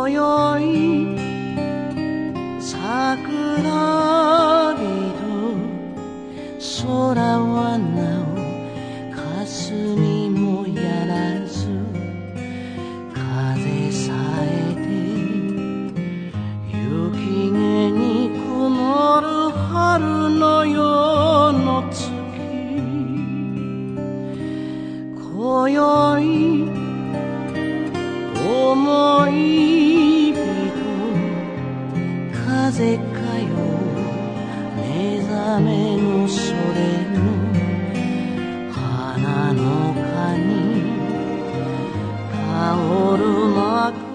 今宵桜火と空はなお霞もやらず風さえて雪毛に曇る春の夜の月今宵思い人風かよ目覚めのそれの花の葉に香る幕